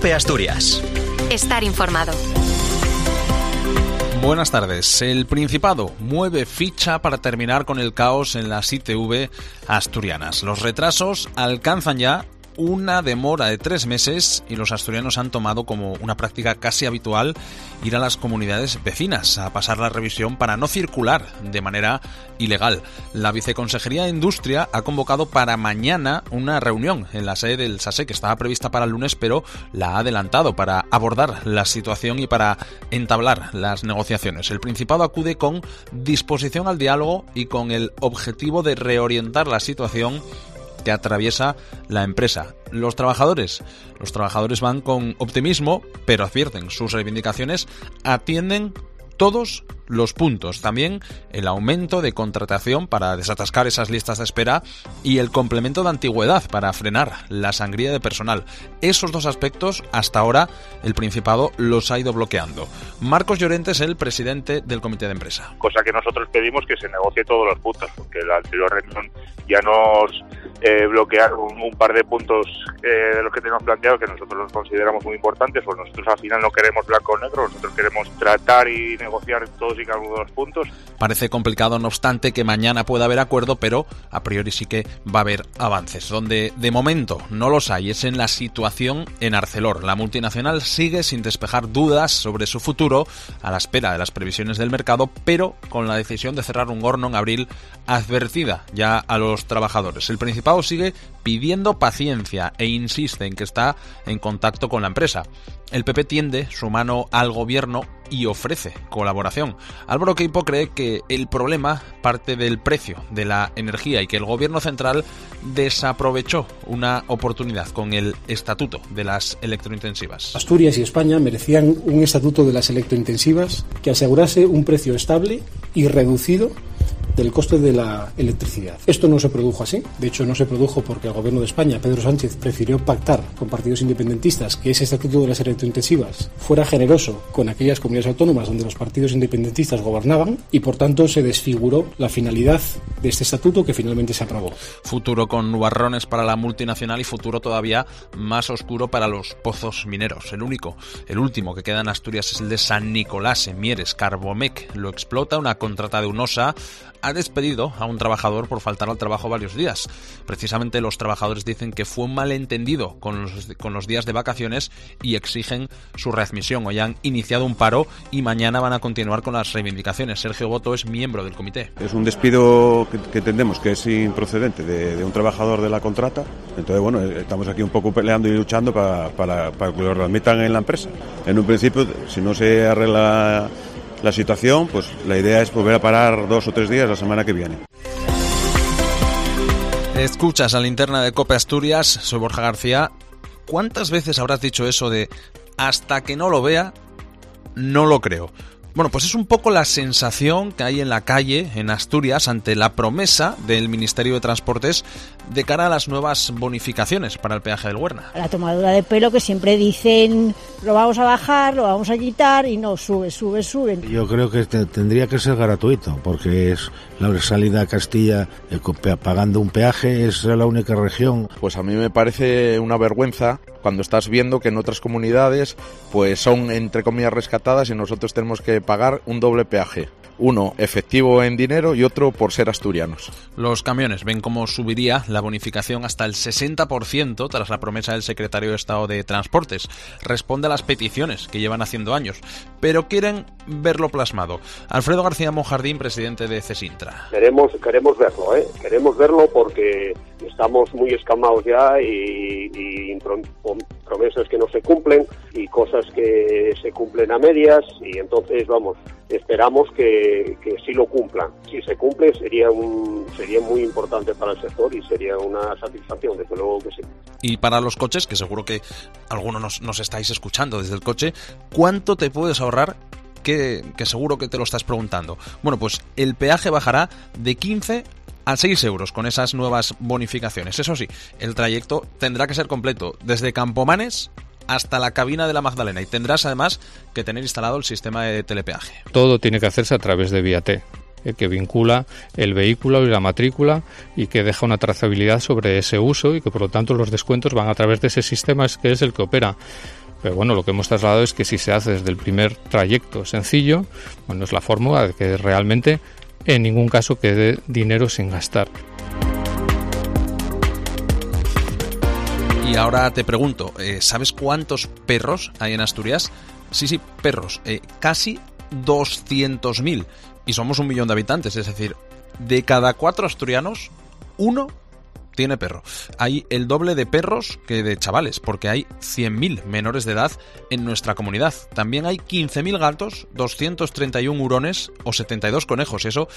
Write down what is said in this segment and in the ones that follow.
COPE Asturias. Estar informado. Buenas tardes. El Principado mueve ficha para terminar con el caos en las ITV asturianas. Los retrasos alcanzan ya una demora de 3 meses y los asturianos han tomado como una práctica casi habitual ir a las comunidades vecinas a pasar la revisión para no circular de manera ilegal. La Viceconsejería de Industria ha convocado para mañana una reunión en la sede del SASE que estaba prevista para el lunes, pero la ha adelantado para abordar la situación y para entablar las negociaciones. El Principado acude con disposición al diálogo y con el objetivo de reorientar la situación que atraviesa la empresa. Los trabajadores van con optimismo, pero advierten, sus reivindicaciones atienden todos los puntos. También el aumento de contratación para desatascar esas listas de espera y el complemento de antigüedad para frenar la sangría de personal. Esos 2 aspectos, hasta ahora, el Principado los ha ido bloqueando. Marcos Llorente es el presidente del comité de empresa. Cosa que nosotros pedimos que se negocie todos los puntos, porque la anterior reunión ya nos bloquearon un par de puntos de los que tenemos planteado que nosotros los consideramos muy importantes, pues nosotros al final no queremos blanco o negro, nosotros queremos tratar y negociar todos y cada uno de los puntos. Parece complicado, no obstante, que mañana pueda haber acuerdo, pero a priori sí que va a haber avances. Donde de momento no los hay es en la situación en Arcelor. La multinacional sigue sin despejar dudas sobre su futuro a la espera de las previsiones del mercado, pero con la decisión de cerrar un horno en abril advertida ya a los trabajadores. El Principado sigue pidiendo paciencia e insiste en que está en contacto con la empresa. El PP tiende su mano al gobierno y ofrece colaboración. Álvaro Queipo cree que el problema parte del precio de la energía y que el gobierno central desaprovechó una oportunidad con el estatuto de las electrointensivas. Asturias y España merecían un estatuto de las electrointensivas que asegurase un precio estable y reducido del coste de la electricidad. Esto no se produjo así. De hecho, no se produjo porque el gobierno de España, Pedro Sánchez, prefirió pactar con partidos independentistas que ese estatuto de las electrointensivas fuera generoso con aquellas comunidades autónomas donde los partidos independentistas gobernaban y, por tanto, se desfiguró la finalidad de este estatuto que finalmente se aprobó. Futuro con nubarrones para la multinacional y futuro todavía más oscuro para los pozos mineros. El último que queda en Asturias es el de San Nicolás, en Mieres. Carbomec lo explota, una contrata de Unosa ha despedido a un trabajador por faltar al trabajo varios días. Precisamente los trabajadores dicen que fue un malentendido con los días de vacaciones y exigen su readmisión. Hoy han iniciado un paro y mañana van a continuar con las reivindicaciones. Sergio Boto es miembro del comité. Es un despido que entendemos que es improcedente de un trabajador de la contrata. Entonces, bueno, estamos aquí un poco peleando y luchando para que lo readmitan en la empresa. En un principio, si no se arregla la situación, pues la idea es volver a parar 2 o 3 días la semana que viene. Escuchas a Linterna de COPE Asturias, soy Borja García. ¿Cuántas veces habrás dicho eso de hasta que no lo vea, no lo creo? Bueno, pues es un poco la sensación que hay en la calle, en Asturias, ante la promesa del Ministerio de Transportes de cara a las nuevas bonificaciones para el peaje del Huerna. La tomadura de pelo que siempre dicen lo vamos a bajar, lo vamos a quitar y no, sube. Yo creo que tendría que ser gratuito, porque es la salida a Castilla pagando un peaje, es la única región. Pues a mí me parece una vergüenza cuando estás viendo que en otras comunidades pues son entre comillas rescatadas y nosotros tenemos que pagar un doble peaje. Uno efectivo en dinero y otro por ser asturianos. Los camiones ven cómo subiría la bonificación hasta el 60% tras la promesa del secretario de Estado de Transportes. Responde a las peticiones que llevan haciendo años, pero quieren verlo plasmado. Alfredo García Monjardín, presidente de CESINTRA. Queremos verlo, queremos verlo porque estamos muy escamados ya y promesas que no se cumplen y cosas que se cumplen a medias y entonces esperamos que sí lo cumplan. Si se cumple sería muy importante para el sector y sería una satisfacción, desde luego que sí. Y para los coches, que seguro que algunos nos estáis escuchando desde el coche, ¿cuánto te puedes ahorrar? Que seguro que te lo estás preguntando. Bueno, pues el peaje bajará de 15 a 6 euros con esas nuevas bonificaciones. Eso sí, el trayecto tendrá que ser completo, desde Campomanes hasta la cabina de la Magdalena, y tendrás además que tener instalado el sistema de telepeaje. Todo tiene que hacerse a través de Vía-T, que vincula el vehículo y la matrícula y que deja una trazabilidad sobre ese uso y que por lo tanto los descuentos van a través de ese sistema que es el que opera Pero bueno, lo que hemos trasladado es que si se hace desde el primer trayecto sencillo, bueno, es la fórmula de que realmente en ningún caso quede dinero sin gastar. Y ahora te pregunto, ¿sabes cuántos perros hay en Asturias? Sí, perros, casi 200.000. Y somos 1 millón de habitantes, es decir, de cada 4 asturianos, 1 tiene perro. Hay el doble de perros que de chavales, porque hay 100.000 menores de edad en nuestra comunidad. También hay 15.000 gatos, 231 hurones o 72 conejos. Esos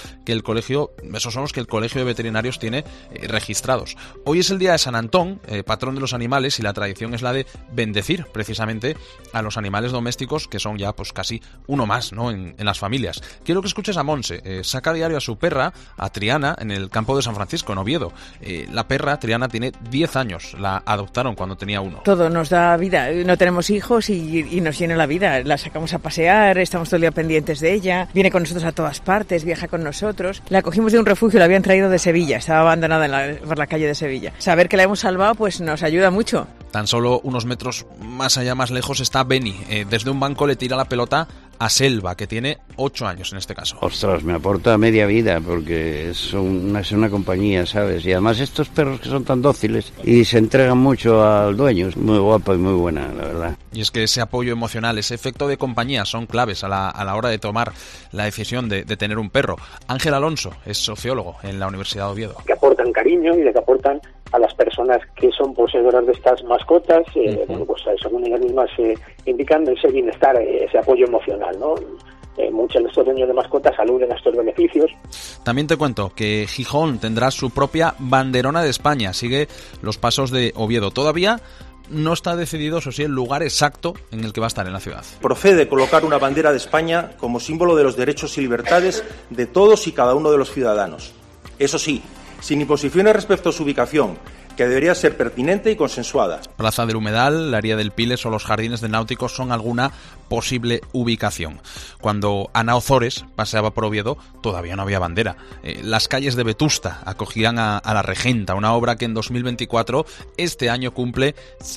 son los que el Colegio de Veterinarios tiene registrados. Hoy es el día de San Antón, patrón de los animales, y la tradición es la de bendecir precisamente a los animales domésticos, que son ya pues casi uno más, ¿no?, en las familias. Quiero que escuches a Monse. Saca a diario a su perra, a Triana, en el campo de San Francisco, en Oviedo. La perra, Triana, tiene 10 años. La adoptaron cuando tenía 1. Todo nos da vida. No tenemos hijos y nos llena la vida. La sacamos a pasear, estamos todo el día pendientes de ella. Viene con nosotros a todas partes, viaja con nosotros. La cogimos de un refugio, la habían traído de Sevilla. Estaba abandonada por la calle de Sevilla. Saber que la hemos salvado pues nos ayuda mucho. Tan solo unos metros más allá, más lejos, está Beni. Desde un banco le tira la pelota a Selva, que tiene 8 años en este caso. Ostras, me aporta media vida, porque es una compañía, ¿sabes? Y además estos perros que son tan dóciles y se entregan mucho al dueño, es muy guapa y muy buena, la verdad. Y es que ese apoyo emocional, ese efecto de compañía son claves a la hora de tomar la decisión de tener un perro. Ángel Alonso es sociólogo en la Universidad de Oviedo. Que aportan cariño y de que aportan a las personas que son poseedoras de estas mascotas, bueno, pues según ellas mismas indican ese bienestar, ese apoyo emocional, ¿no? Muchos de estos dueños de mascotas aluden a estos beneficios. También te cuento que Gijón tendrá su propia banderona de España, sigue los pasos de Oviedo. Todavía no está decidido, eso sí, el lugar exacto en el que va a estar en la ciudad. Procede colocar una bandera de España como símbolo de los derechos y libertades de todos y cada uno de los ciudadanos. Eso sí, sin imposiciones respecto a su ubicación, que debería ser pertinente y consensuada. Plaza del Humedal, la Ría del Piles o los Jardines de Náuticos son alguna posible ubicación. Cuando Ana Ozores paseaba por Oviedo, todavía no había bandera. Las calles de Vetusta acogían a La Regenta, una obra que en 2024, este año, cumple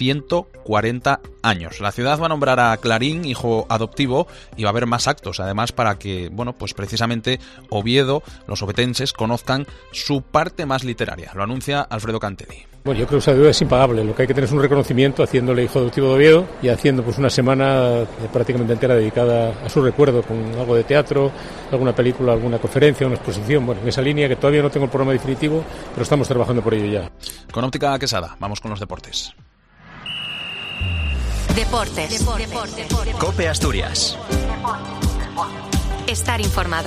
140 años. La ciudad va a nombrar a Clarín hijo adoptivo y va a haber más actos, además, para que, bueno, pues precisamente Oviedo, los ovetenses, conozcan su parte más literaria. Lo anuncia Alfredo Cantelli. Bueno, yo creo que esa deuda es impagable. Lo que hay que tener es un reconocimiento haciéndole hijo adoptivo de Oviedo y haciendo pues una semana prácticamente entera dedicada a su recuerdo, con algo de teatro, alguna película, alguna conferencia, una exposición. Bueno, en esa línea, que todavía no tengo el programa definitivo, pero estamos trabajando por ello ya. Con Óptica Quesada, vamos con los deportes. Deportes. COPE Asturias. Estar informado.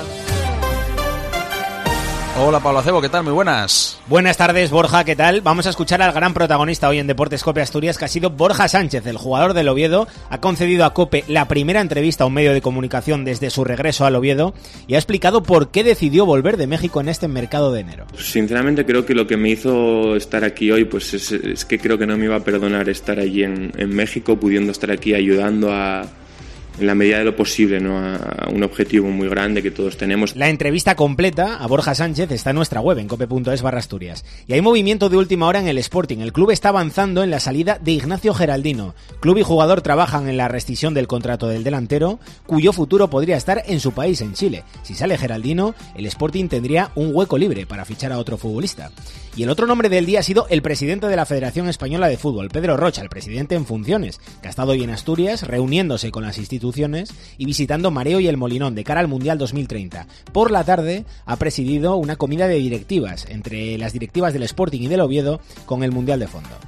Hola, Pablo Acebo, ¿qué tal? Muy buenas. Buenas tardes, Borja, ¿qué tal? Vamos a escuchar al gran protagonista hoy en Deportes COPE Asturias, que ha sido Borja Sánchez, el jugador del Oviedo. Ha concedido a COPE la primera entrevista a un medio de comunicación desde su regreso al Oviedo y ha explicado por qué decidió volver de México en este mercado de enero. Sinceramente creo que lo que me hizo estar aquí hoy pues es que creo que no me iba a perdonar estar allí en México, pudiendo estar aquí ayudando en la medida de lo posible, ¿no?, a un objetivo muy grande que todos tenemos. La entrevista completa a Borja Sánchez está en nuestra web, en cope.es/Asturias. Y hay movimiento de última hora en el Sporting. El club está avanzando en la salida de Ignacio Geraldino. Club y jugador trabajan en la rescisión del contrato del delantero, cuyo futuro podría estar en su país, en Chile. Si sale Geraldino, el Sporting tendría un hueco libre para fichar a otro futbolista. Y el otro nombre del día ha sido el presidente de la Federación Española de Fútbol, Pedro Rocha, el presidente en funciones, que ha estado hoy en Asturias reuniéndose con las instituciones y visitando Mareo y el Molinón de cara al Mundial 2030. Por la tarde ha presidido una comida de directivas, entre las directivas del Sporting y del Oviedo, con el Mundial de fondo.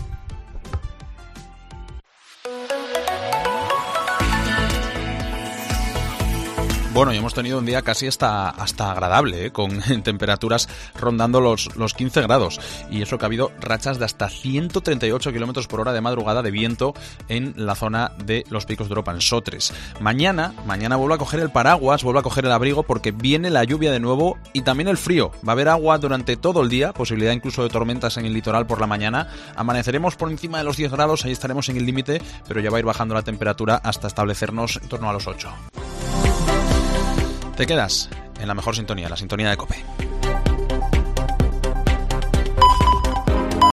Bueno, y hemos tenido un día casi hasta agradable, con temperaturas rondando los 15 grados. Y eso que ha habido rachas de hasta 138 kilómetros por hora de madrugada de viento en la zona de los Picos de Europa, en Sotres. Mañana vuelvo a coger el paraguas, vuelvo a coger el abrigo, porque viene la lluvia de nuevo y también el frío. Va a haber agua durante todo el día, posibilidad incluso de tormentas en el litoral por la mañana. Amaneceremos por encima de los 10 grados, ahí estaremos en el límite, pero ya va a ir bajando la temperatura hasta establecernos en torno a los 8. Te quedas en la mejor sintonía, la sintonía de COPE.